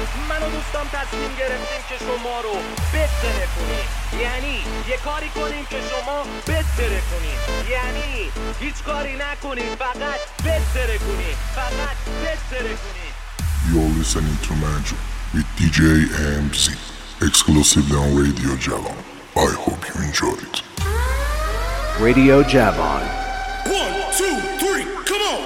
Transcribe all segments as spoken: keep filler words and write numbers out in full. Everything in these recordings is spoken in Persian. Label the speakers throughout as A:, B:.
A: من و دوستام تصمیم گرفتیم که شما رو بهتره کنیم. یعنی یه کاری کنیم که شما بهتره کنیم، یعنی هیچ کاری نکنیم، فقط بهتره کنیم، فقط بهتره کنیم.
B: You're listening to Magic with دی جی ام سی exclusively on Radio Javan. I hope you enjoy it.
C: Radio Javan.
D: One, two, three, come on!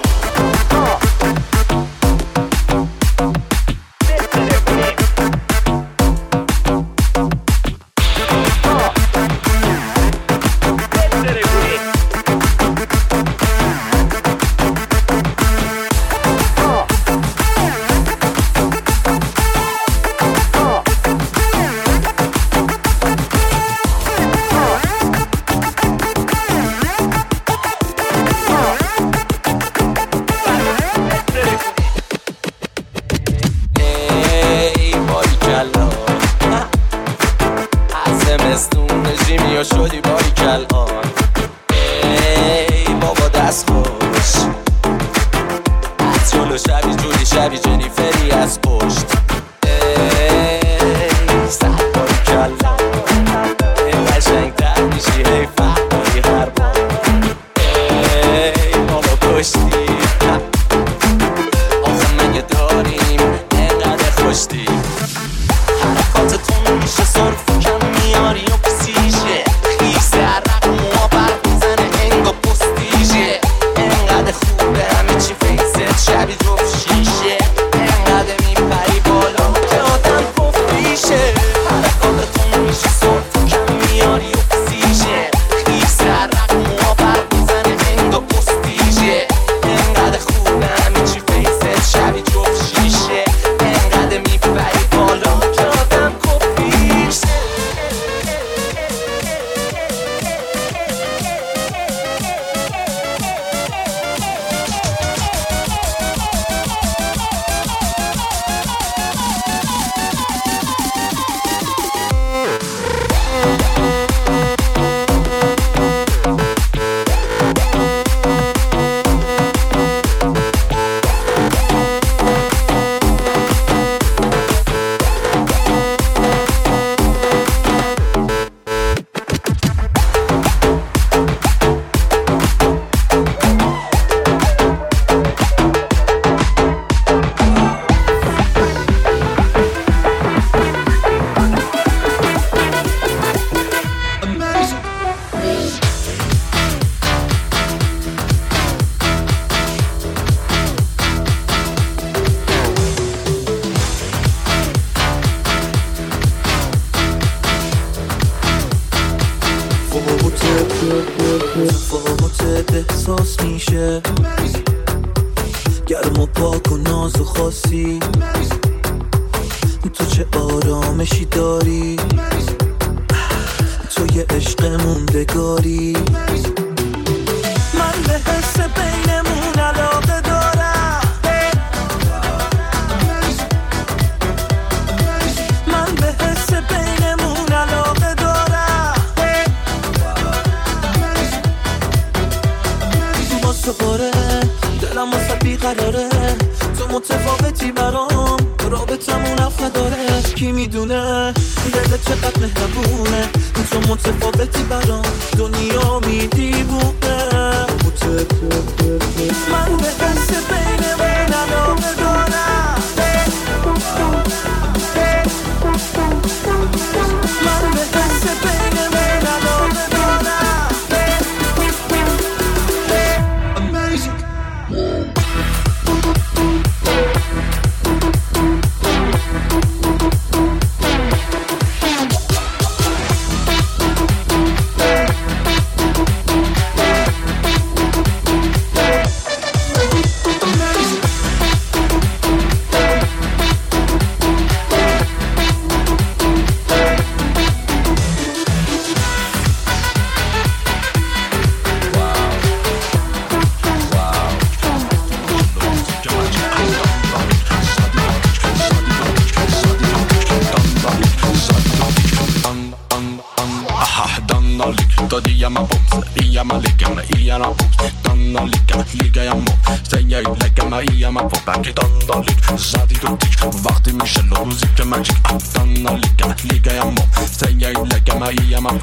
E: Todavía me box, jag man ligger med i en av Danna ligger, ligger jag må Säger jag lägger mig i en av Back i danna lig, zadi du dik Vart i Michel och musik är magic Danna ligger, ligger jag må Säger jag lägger mig i en av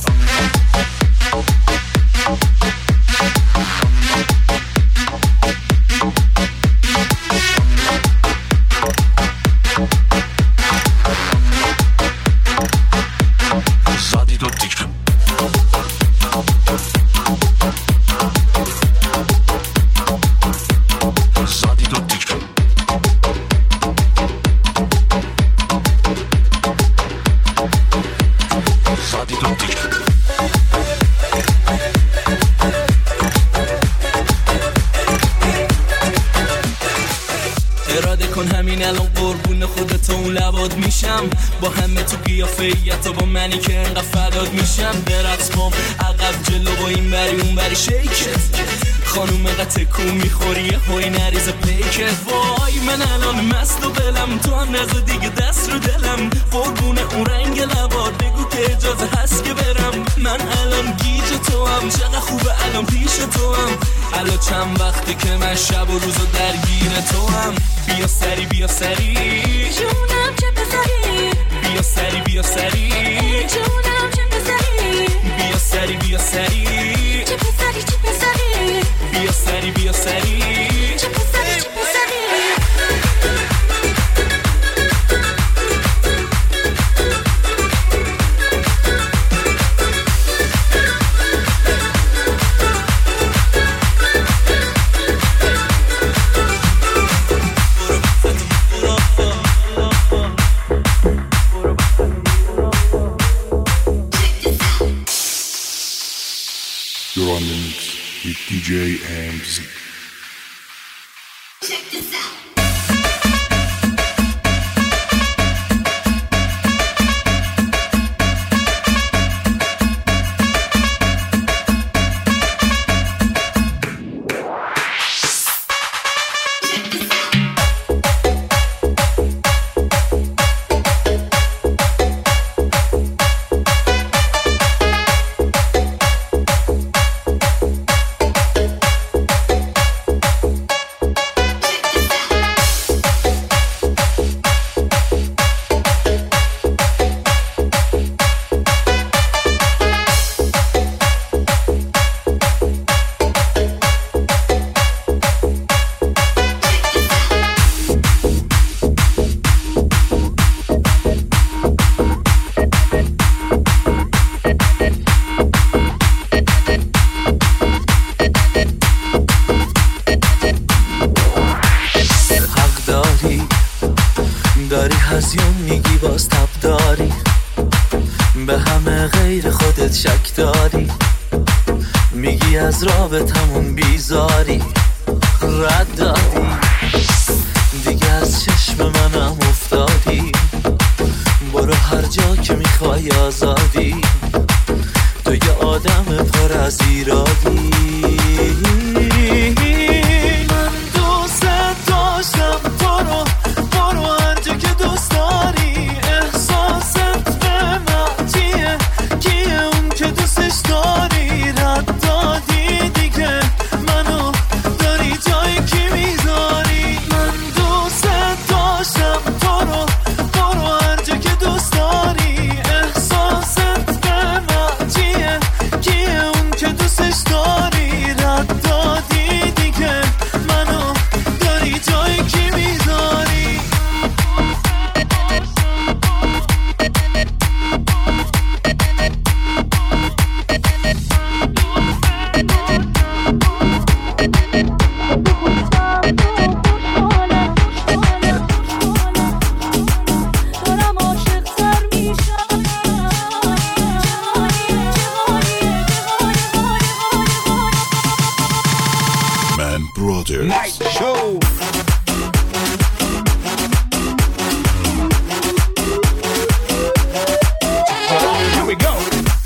E: Zadi du dik Zadi du dik Zadi du dik
F: اراده کن همین الان قربون خودت اون لباد میشم با همه تو قیافیت و با منی که انقدر فداد میشم برقص بام عقب جلو با این بری اون بری شیکت خانوم قطع کو میخوری یه هوی نریز پیکت وای من الان مست و بلم تو هم نزد دیگه دست رو دلم قربون اون رنگ لباد بگو که اجازه هست که برم من الان گیج تو هم چقدر خوبه الان پیش تو هم الان چند وقتی که من شب و روزو درگیر تو هم بیا سری بیا سری
G: جونم چه پسری
F: بیا سری بیا سری
G: جونم چه پسری
F: بیا سری بیا سری
G: چه پسری چه پسری
F: بیا سری بیا سری
G: چه پسری چه پسری
B: You're on the mix with D J M Z.
G: Check this out.
H: داری هزیون میگی باز تب داری به همه غیر خودت شک داری میگی از رابطمون بیزاری رد دادی دیگه از چشم منم افتادی برو هر جا که میخوای آزادی تو یه آدم پر از ایرادی من دوست داشتم تو رو برو هر جا که دوست داری احساست به من چیه کیه اون که دوستش داری رد دادی دیگه منو داری جای کی میذاری من دوست داشتم تو رو برو هر جا که دوست داری احساست به من چیه کیه اون که دوستش داری رد دادی دیگه منو داری جای کی میذاری
B: Man Brothers.
D: Night show. Here we go.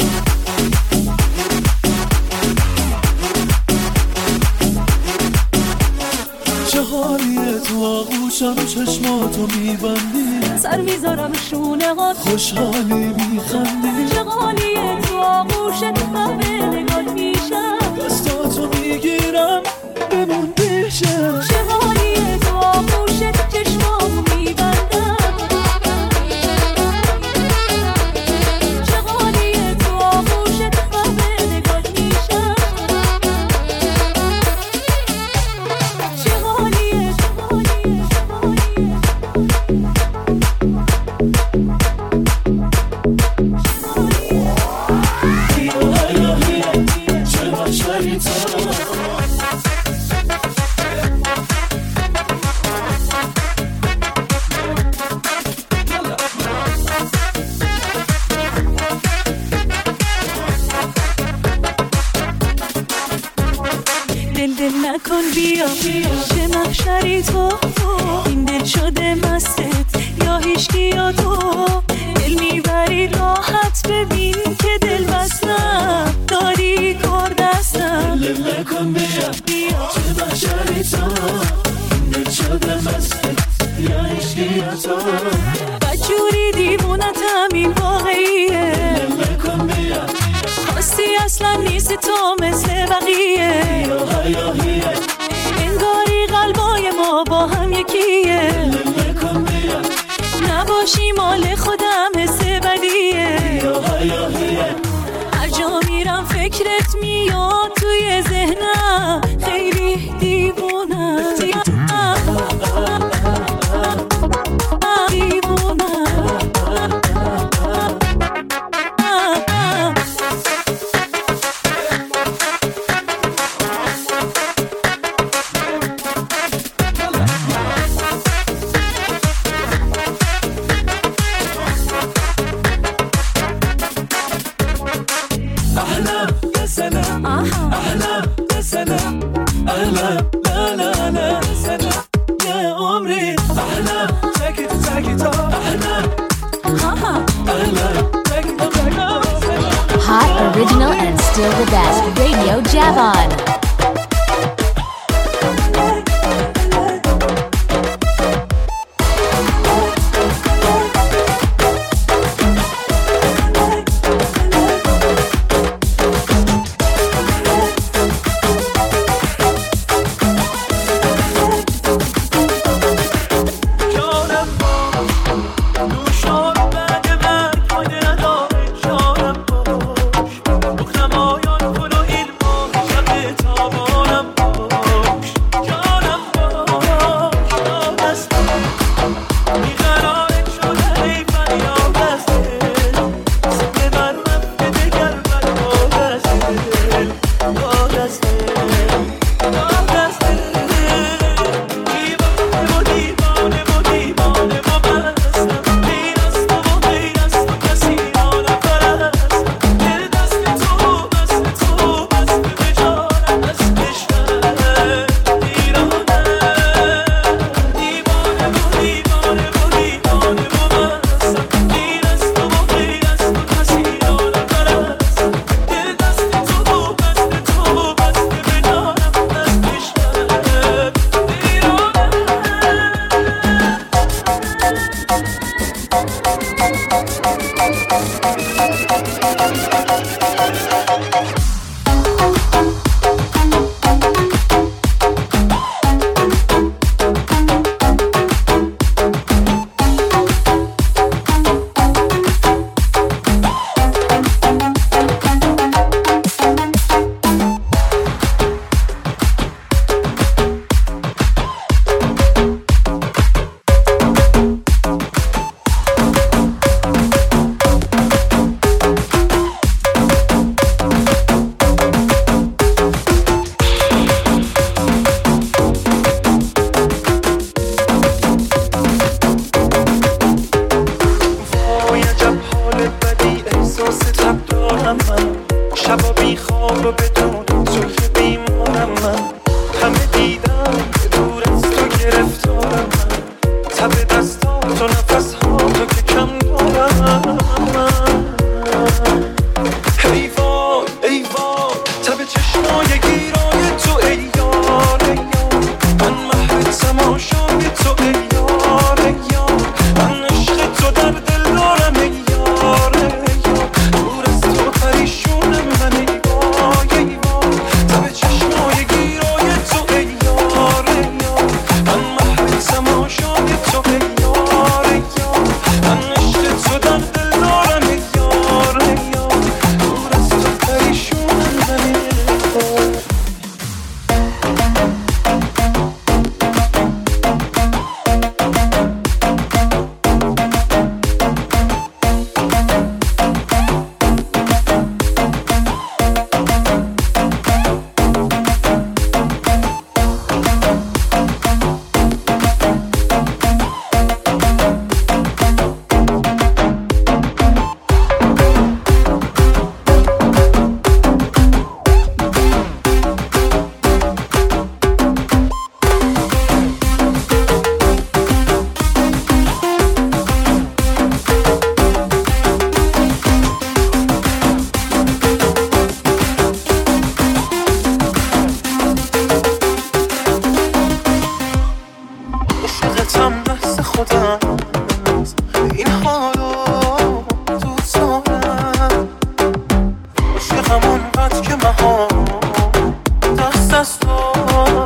H: چه حالیه تو آغوشم چشماتو میبندی
G: سر میذارم شونه هات
H: خوشحالی میخندی
G: چه حالیه تو آغوشت خبه نگات میشم
H: دستاتو میگیرم بمون پیشم
G: چه حالیه تو آغوشت چشمامو میبندم چه حالیه تو آغوشت خبه نگات میشم چه حالیه چه حالیه دل دل نکن بیا چه محشری تو این دل شده مستت یا هیچکی یا تو دل میبری راحت ببین که دل بستم داری کار دستم
H: دل دل نکن بیا چه محشری تو این دل شده مستت یا هیچکی یا تو
G: بدجوری دیوونتم این واقعیه
H: دل نکن بیا
G: خواستی اصلا نیست تو مثل بقیه انگاری قلبای ما با هم یکیه نباشی مال خودم حس بدیه هر جا میرم فکرت میاد توی ذهنم خیلی دیوونم
I: Hot, original, and still the best. Radio Javon.
H: Time خودم دست خودم این حالو دوست دارم عاشقم اونقدر که مها دست از تو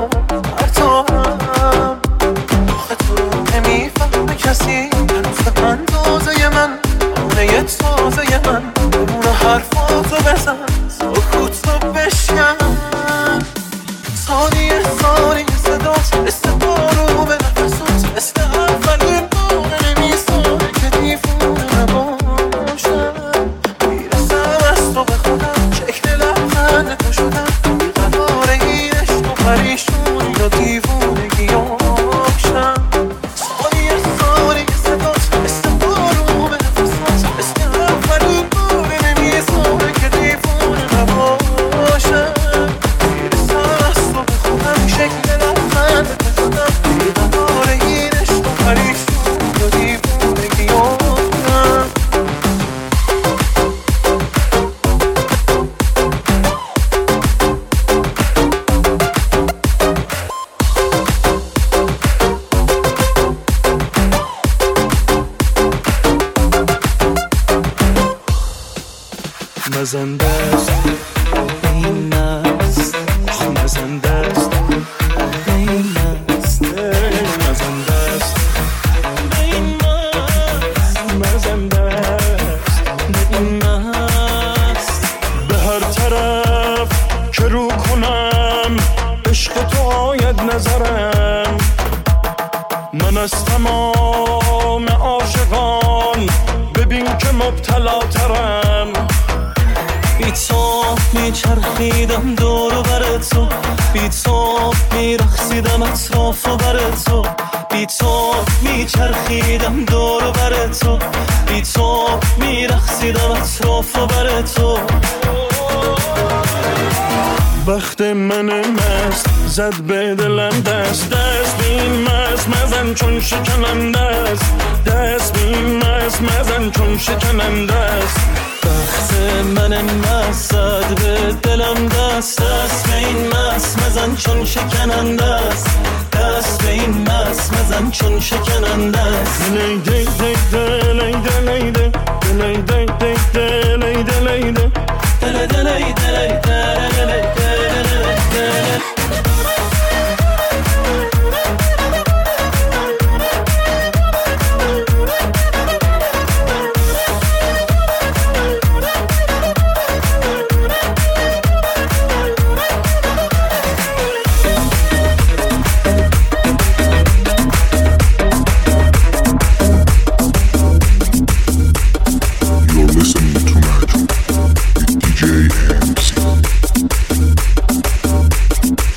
H: برتارم آخه تو نمیفهمه کسی حرف اندازه من آنه تازه من بمونه حرفاتو بزن سکوتو بشکن ثانیه ثانیه صدات مثل بارو به نفسات مثل اولین بار نمیساره که دیوونه نباشم میرسم از تو به خودم شکل لبخند تو شدم قرار این عشق و پریشونی یا دیوونگی آشم ثانیه ثانیه صدات مثل بارو به نفسات مثل اولین بار نمیساره که دیوونه نباشم شکل لبخند بزنم قرار این عشق و پریشون یا دیوونگی آدم مزنده است این است مزنده است نظرم من از تمام عاشقان ببین که مبتلا ترم بی تو میچرخیدم دور و بر تو بی تو میرخصیدم اطراف و بر تو بی تو میچرخیدم دور و بر تو بی تو میرخصیدم اطراف و بر تو بخت من مست زد به دلم دست دست بین مست مزن چون شکننده است دست بین مست مزن چون شکننده است بخت من مست زد به دلم دست دست بین مست مزن چون شکننده است دست بین مست مزن چون شکننده است دلی دی دی دلی دلی دی دلی دی دی دلی دلی دی دلی دلی دلی دلی
B: D J M C.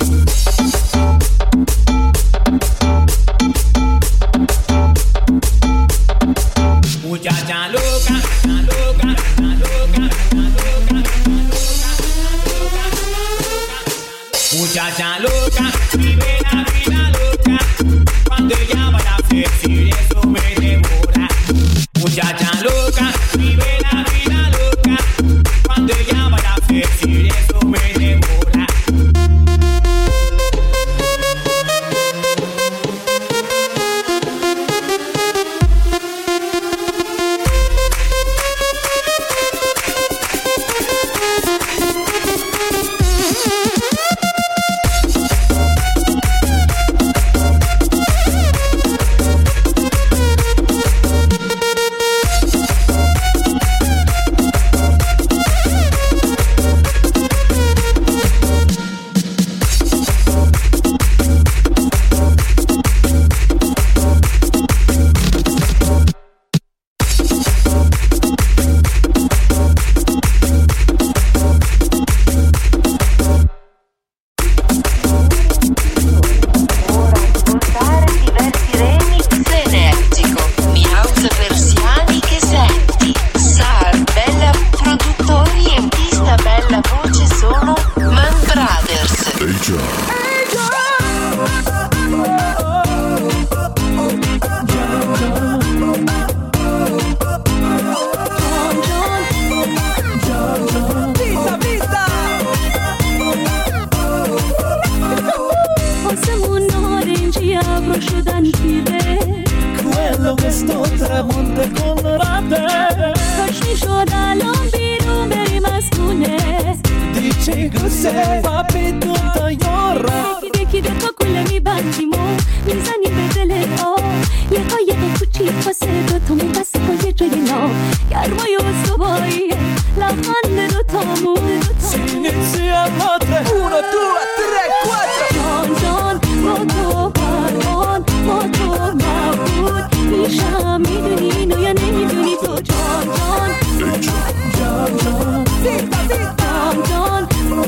H: lo che sto tramonte con rate.
G: کاش میشد الان بیرون بریم از خونه.
H: Dici cos'è fa بدون طیاره.
G: یکی یکی دوتا کله میبندیم و میزنیم به دل آب. یه قایق کوچیک واسه دوتامون بسته پای جای ناب. گرمای استواییه لبخند دوتامون.
H: Si inizia a battere. Uno, due, tre, quattro.
G: جان جان با تو پروان با تو مبود میشم میدونی اینو یا نمیدونی تو جان جان
H: جان جان
G: زیتا زیتا جان جان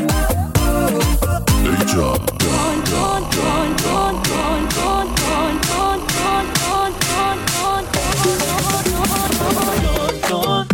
B: Hey John,
G: جان جان جان جان جان جان جان جان جان جان جان جان جان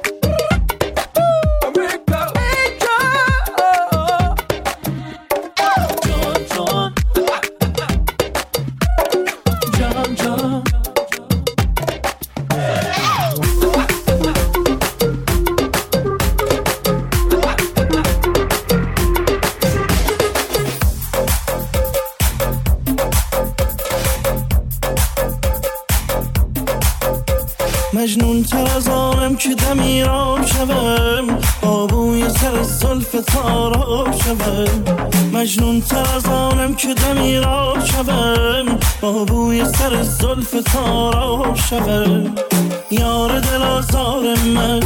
H: مجنون تر از آنم که دمیرام شوم با بوی سر زلف تاراب شوم مجنون تر از آنم که دمیرام شوم با بوی سر زلف تاراب شوم یار دل آزار من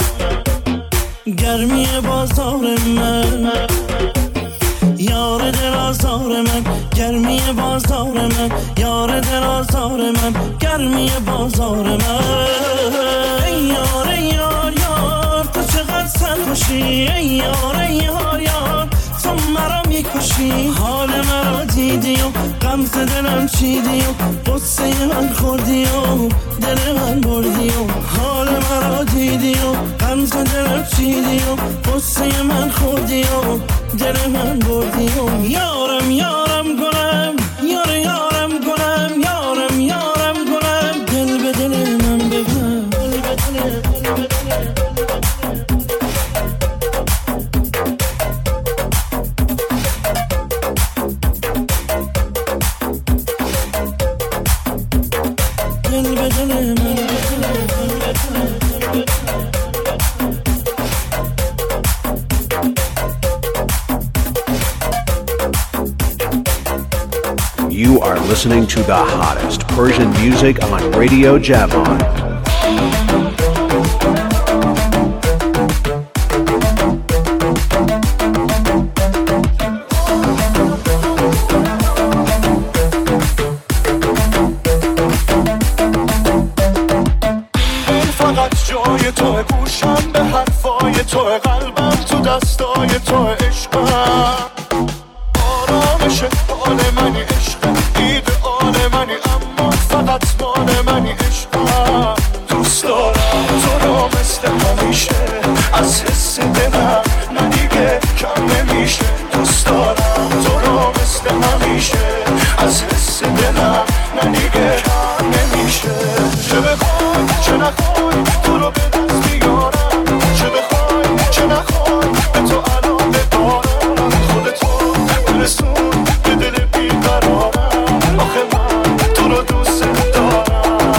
H: گرمی بازار من یار دل آزار من گرمی بازار من یار دل آزار من گرمی بازار من ای یار ای یار یار تو چقدر سرخوشی ای یار ای یار یار تو مرا میکشی حال مرا دیدی و غمزه دلم چیدی و قصه من خوردی و دل من بردی و حال مرا دیدی و غمزه دلم چیدی و قصه من خوردی و دل من بردی و یارم یارم گلم یار یارم گلم یارم یارم گلم دل به دل من بگم دل به دل دل به دل
C: You are listening to the hottest Persian music on Radio Javon.
H: فقط جای توه گوشم به حرفای توه قلبم تو دستای توه عشقم آرامش حال منی عشقم ایدئال منی اما فقط مال منی عشقم دوست دارم تو رو مثل همیشه از حس دلم نه دیگه کم نمیشه دوست دارم تو رو مثل همیشه از حس دلم نه دیگه کم نمیشه چه بخوای چه نخوای تو رو به دست بیارم چه بخوای چه نخوای به تو علاقه دارم خودتو برسون به دل بیقرارم آخه من تو رو دوست دارم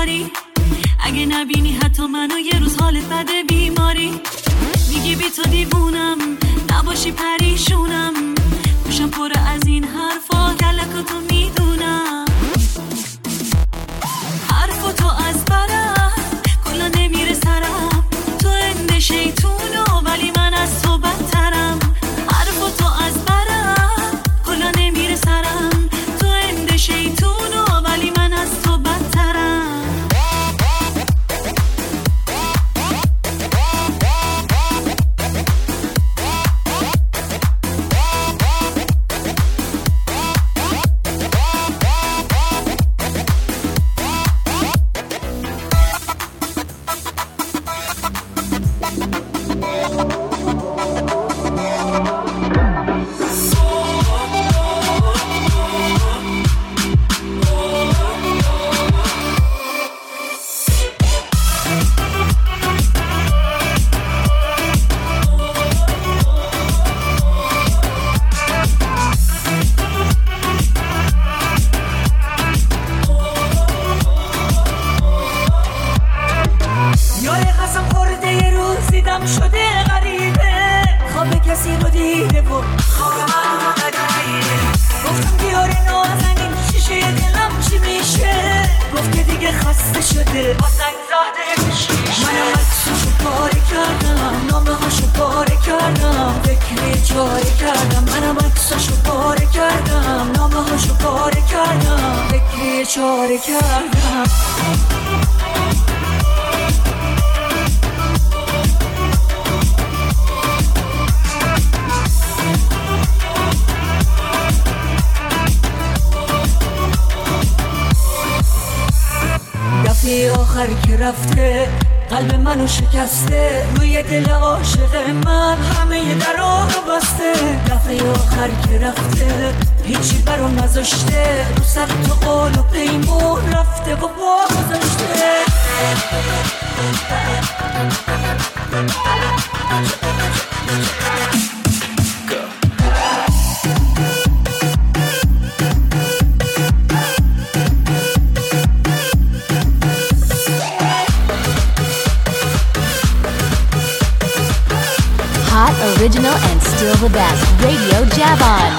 G: نداری، اگه نبینی حتی منو یه روز حالت بده بیماری. میگی بی تو دیوونم، نباشی پریشونم، گوشم پر از این حرفا کلکاتو میدونم. حرفا تو از برم کلا نمیره سرم، تو اند شیطونو ولی من از تو بدترم. حرفا تو از برم کلا نمیره سرم، تو اند شیطونو ولی من از تو بدترم.
J: آخر که رفته قلب منو شکسته، روی دل عاشق من همه درا رو بسته. دفعه آخر که رفته هیچی برام نذاشته، رو سر تو قول و پیمون رفته و پا گذاشته.
I: Hot, original, and still the best. Radio Javon.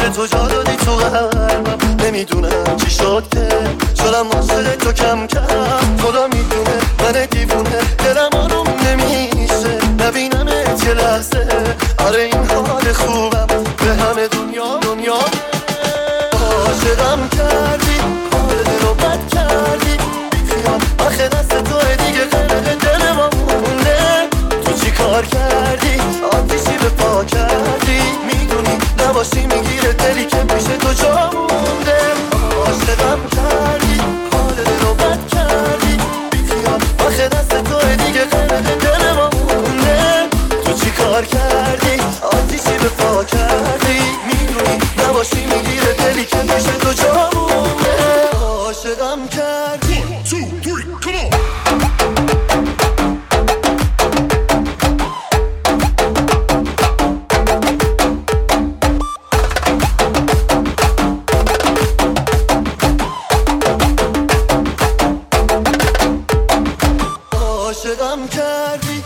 K: تو جا دادی تو قلبم، نمیدونم چی شد که شدم عاشق تو کم کم. خدا میدونه من دیوونه دلم آروم نمیشه نبینمت یه لحظه. آره این حال خوبم به همه دنیا دنیا عاشقم کردی، حال دلو بد کردی بیخیال آخه دست توه دیگه غرق دل ما مونده. تو چی کار کردی آتیشی به پا کردی، میدونی نباشی میگیره دلی که میشه تو جا مونده. عاشقم کردی حال دلو بد کردی بیخیال آخه دست توه دیگه غرق دل ما مونده. تو چی کار کردی آتیشی به پا کردی، میدونی نباشی میگیره دلی که میشه تو جا مونده. عاشقم کردی. عاشقم کردی.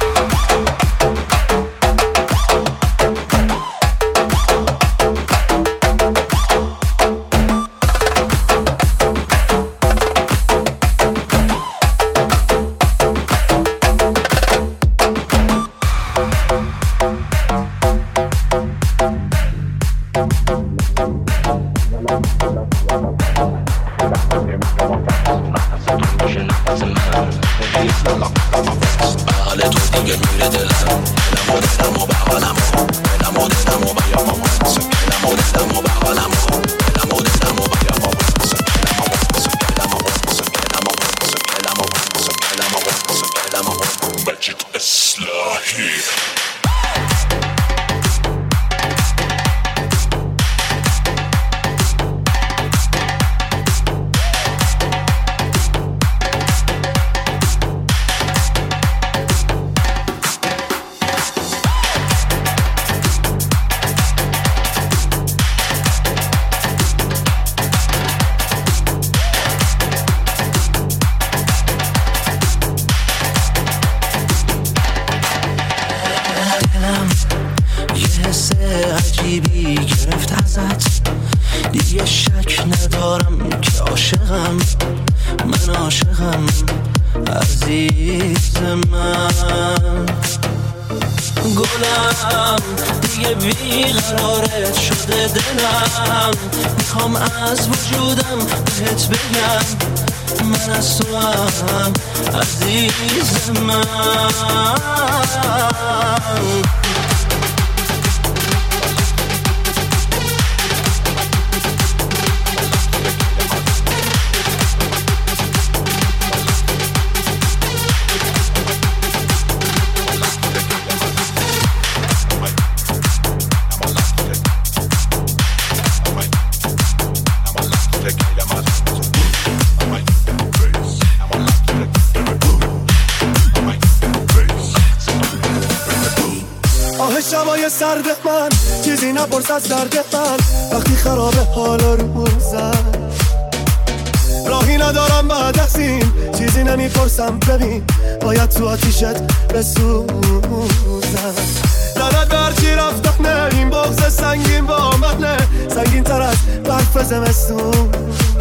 K: شبای سرد من چیزی نپرس از درد من، وقتی خرابه حالا رو زن راهی ندارم بعد از این چیزی نمیپرسم. ببین باید تو آتیشت بسوزم. لعنت بر چی رفت نه این بغض سنگین با مدنه، سنگین تر از برف زمستون.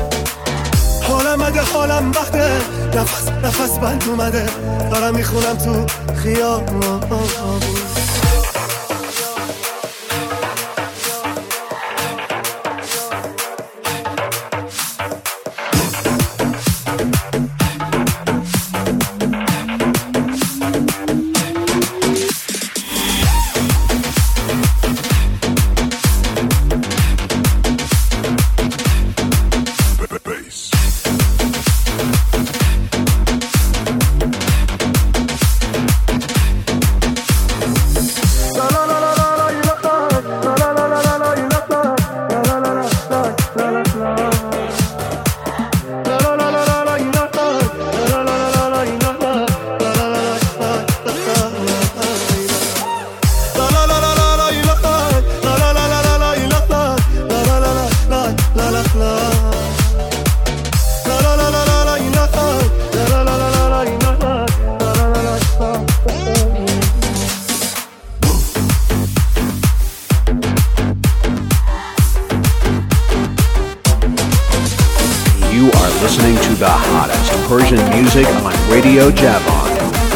K: حالم مده حالم وقته نفس نفس بند اومده، دارم میخونم تو خیابون.
C: the hottest Persian music on Radio Javon.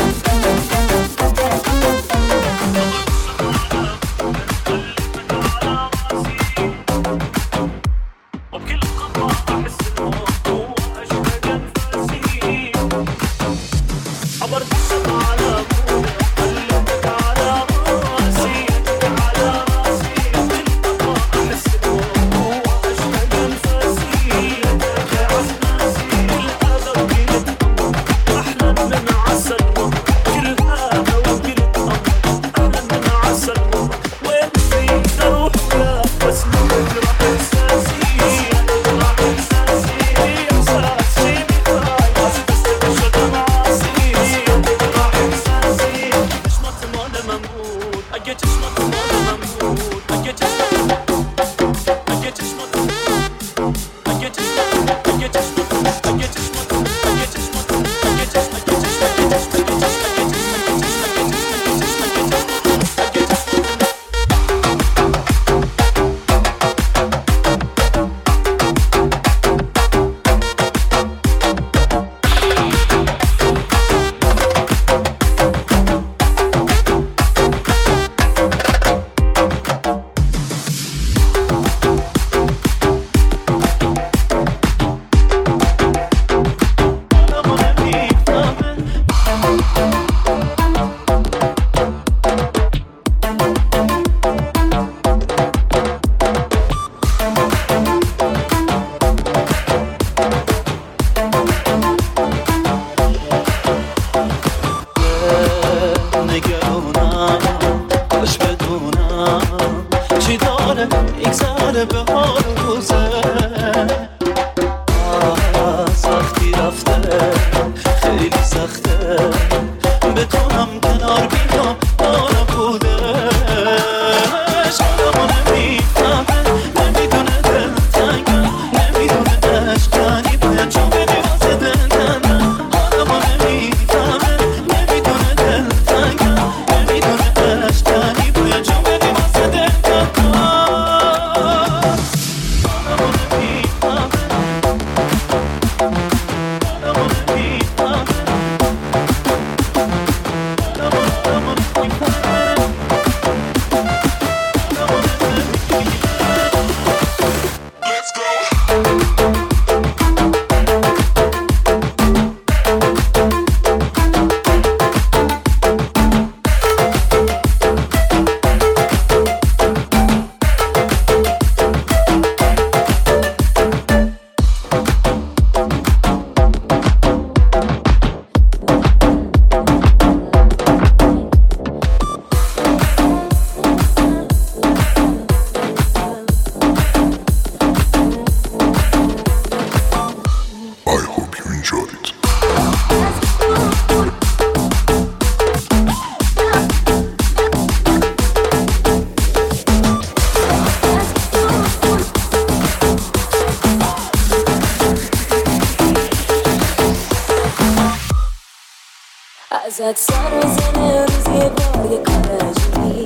L: ازت سر میزنه روز یه بار یه کار عجیبی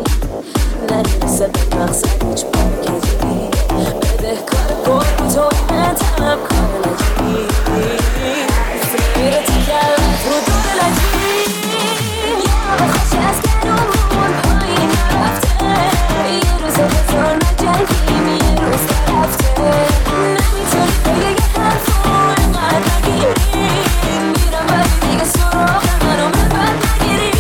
L: نمیرسه به مقصد هیچ پاکیزی بده کار پر تو من طلب کار نجیبی میره تو کلت رو دور لجی یا خوش از گرمون پایین نرفته یه روز بزار نجنگیم یه روز نرفته نمیتونی بگه یه حرفو اینقدر نگیریم میرم ولی دیگه سراغ منو من نگیری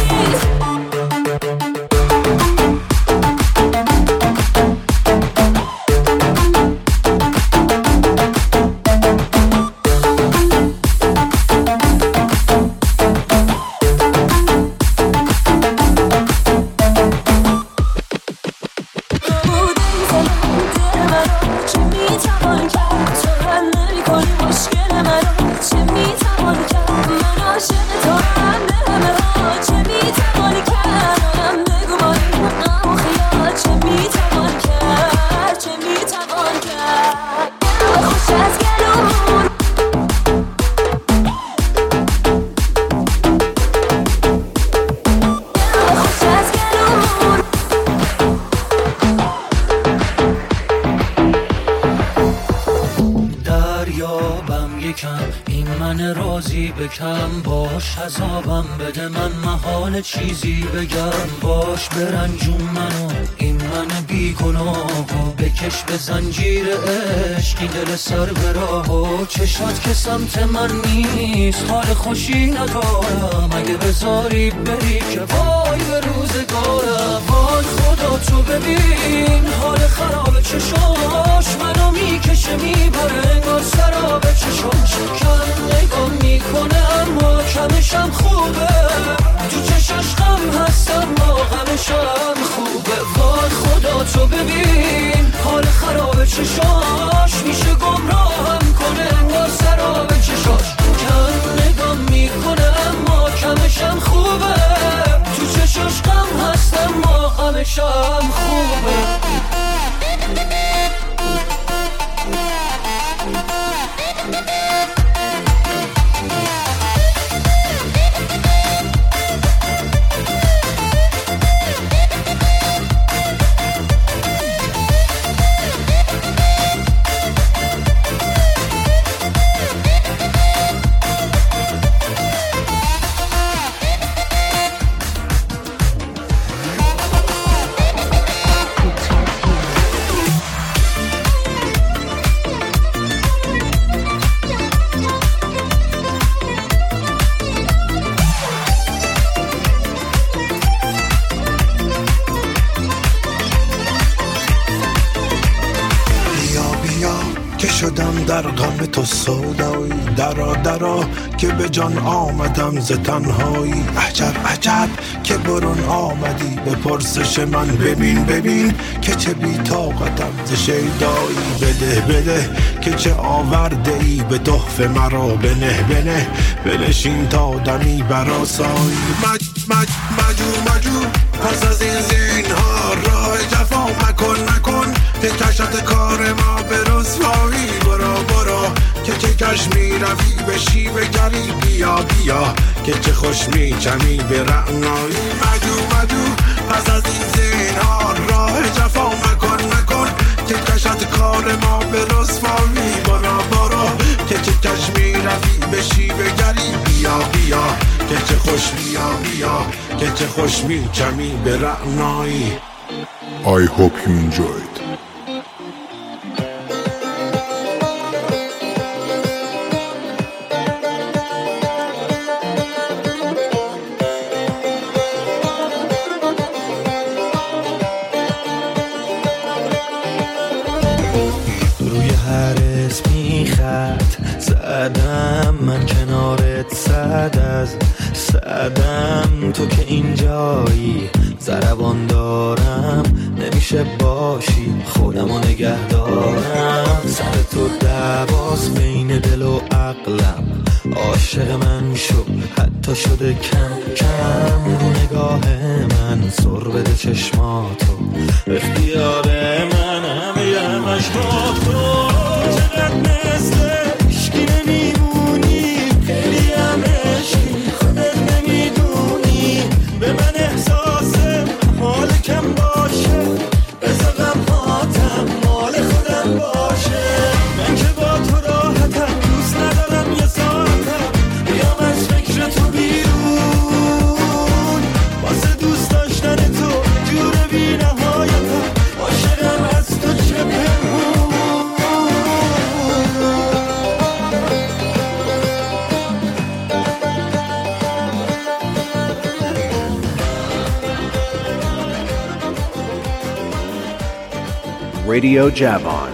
J: بازی بکن باش عذابم بده من محال چیزی بگم باش برنجون منو این من بیگناهو بکش به زنجیر عشق این دل سر به راهو چشات که سمت من نیست حال خوشی ندارم اگه بذاری بری که وای به روزگارم وای خدا تو ببین حال خراب چشاش منو میکشه میبره انگار سراب چشاش کم نگاه میکنه اما کمشم خوبه تو چشاش غم هست اما غمشم خوبه وای خدا تو ببین حال خراب چشاش میشه گمراهم کنه انگار سراب چشاش کم نگاه میکنه اما کمشم خوبه تو چشاش غم هست اما غمشم خوبه
M: در غم تو سودایی درا درا که به جان آمدم ز تنهایی عجب عجب که برون آمدی به پرسش من ببین ببین که چه بی طاقتم ز شیدایی بده بده که چه آورده ای به تحفه مرا بنه بنه بنشین تا دمی براسایی مج مج مجو مجو پس از این زینها راه جفا مکن مکن که کشت کار ما به رسوایی برو برو که چه کش می روی به شیوه گری بیا بیا که چه خوش می چمی به رعنایی مجو مجو پس از این زینها راه جفا مکن مکن که کشت کار ما به رسوایی برو برو که چه کش می روی به شیوه گری بیا بیا که چه خوش بیا بیا که چه خوش می چمی به رعنایی.
B: I hope you enjoyed.
H: زدم من کنارت صد از صدم تو که اینجایی ضربان دارم نمیشه باشی خودمو نگه دارم سر تو دواز بین دل و عقلم عاشق من شو حتی شده کم کم رو نگاه من سر بده چشماتو اختیار من همه همش با تو چقدر مثل عشقی نمیمونی خیلی هم عشقی خودت نمیدونی به من احساس حال کم باشه بذار غمهاتم مال خودم باشه من که با تو راحتم دوست ندارم یه ساعتم بیام از فکر تو بیرون واسه دوست داشتن تو جور بی نهایتم عاشقم از تو چه پنهون.
C: Radio Javon,